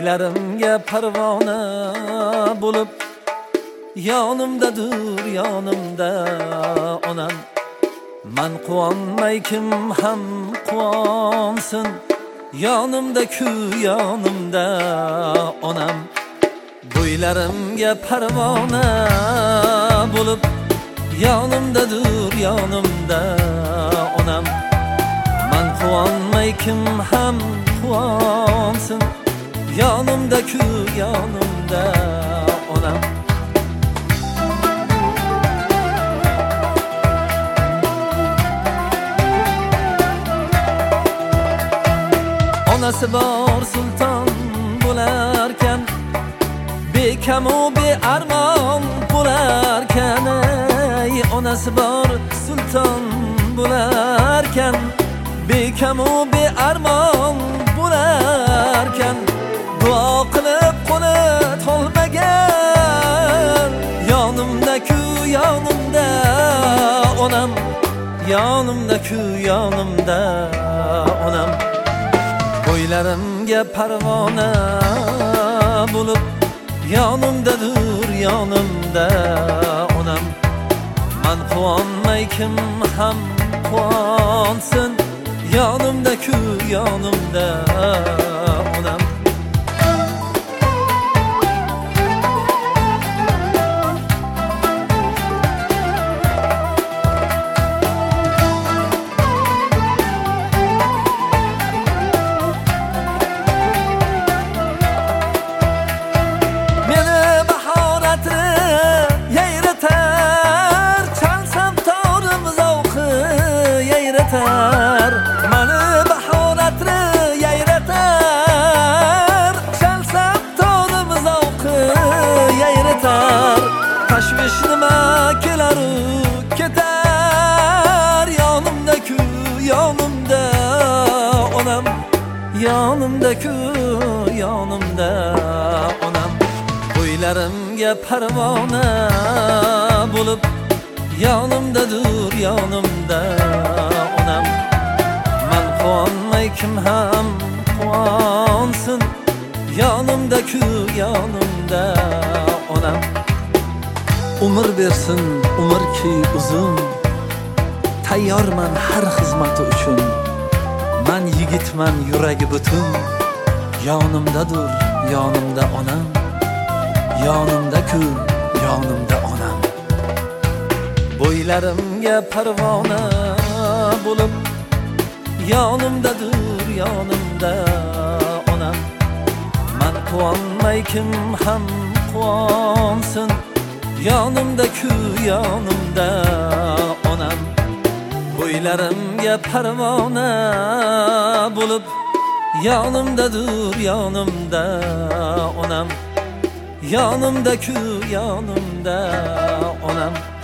Bo'ylarimga parvona bo'lib yonimdadir yonimda onam. Men quvonmay kim ham quvonsin, yonimda-ku yonimda onam. Bo'ylarimga parvona bo'lib yonimdadir yonimda onam. Men quvonmay kim ham quvonsin, yonimda-ku yonimda onam. Onasi bor sulton bo'larkan, bekamu bearmon bo'larkan. Ey onasi bor sulton bo'larkan, bekamu bearmon bo'larkan. Duo qilib qo'li to'lmagan, yonimda-ku yonimda onam. Yonimda-ku yonimda onam. Bo'ylarimga parvona bo'lib yonimdadir yonimda onam. Men quvonmay kim ham quvonsin, yonimda-ku yonimda onam. Mani bahoratri yayratar, chalsam to'nim zavqi yayratar. Tashvish nima kelar ketar, yonimda-ku yonimda onam. Yonimda-ku yonimda onam. Bo'ylarimga parvona bo'lib yonimdadir yonimda onam. Men quvonmay kim ham quvonsin, yonimda-ku yonimda onam. Umr bersin umrki uzun, tayyorman har xizmati uchun. Men yigitman yuragi butun, yonimdadir yonimda onam. Yonimda-ku yonimda onam. Bo'ylarimga parvona bo'lib yonimdadir yonimda onam. Men quvonmay kim ham quvonsin, yonimda-ku yonimda onam. Bo'ylarimga parvona bo'lib yonimdadir yonimda onam. Yonimda-ku yonimda onam.